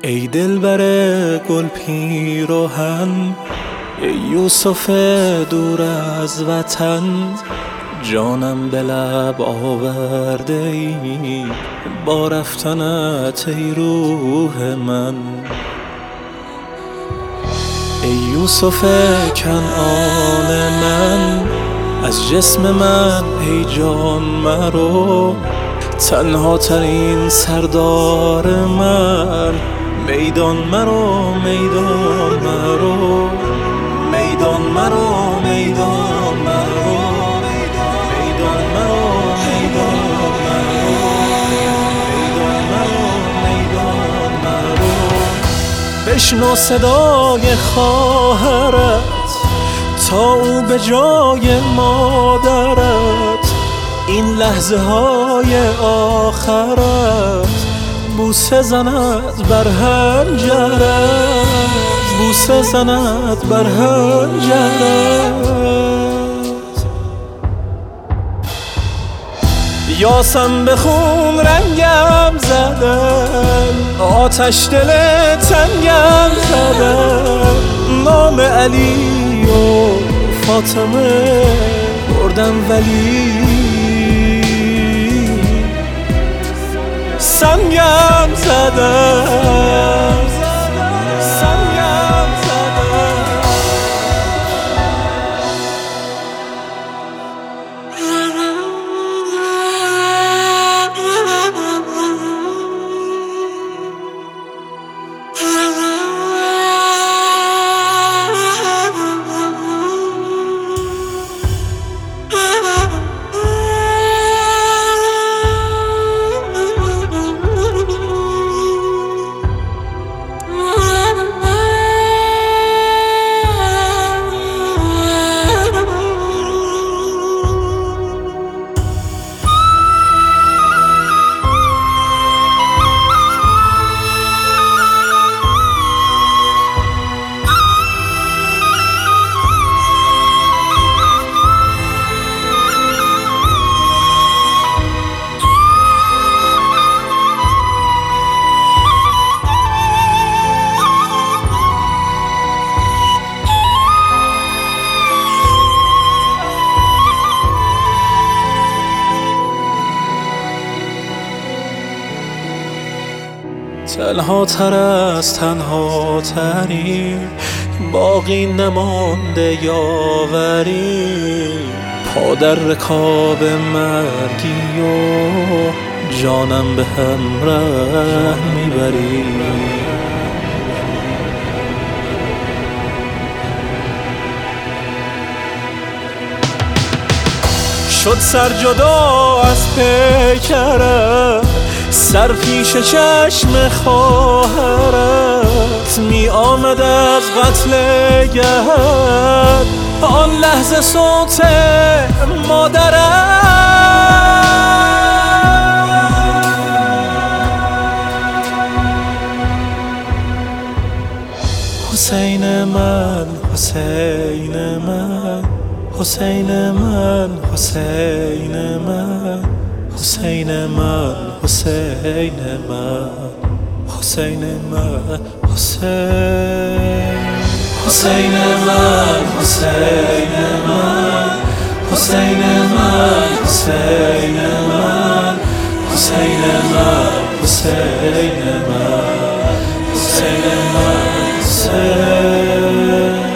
ای دلبر گل پیراهن، ای یوسف دور از وطن، جانم به لب آورده ای با رفتنت ای روح من. ای یوسف کنعان من، از جسم من ای جان مرو، تنها ترین سردار من، میدان مرو میدان مرو، میدان مرو میدان مرو، میدان مرو میدان مرو، میدان مرو میدان مرو. بشنو صدای خواهرت تا او به جای مادرت این لحظه های آخرت بوسه زند بر حنجرت، بوسه زند بر حنجرت. یاسم به خون رنگم زدن، آتش دل تنگم زدن، نام علی و فاطمه بردم ولی سنگم زدم، سنگم زدم. تنها تر از تنها تری باقی نمانده یاوری، پا در رکاب مرگی و جانم به همراه میبری. شد سر جدا از پیکرت، سر پیش چشم خواهرت می آمد از قتل گهت، آن لحظه صوت مادرت. حسین من حسین من، حسین من حسین من، حسین من حسین من، حسین من حسین، حسین من حسین من، حسین من حسین من، حسین من حسین من، حسین من حسین.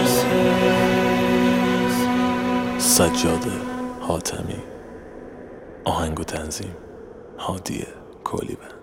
سجاده حاتمی، آهنگ و تنظیم هادی کولیبند.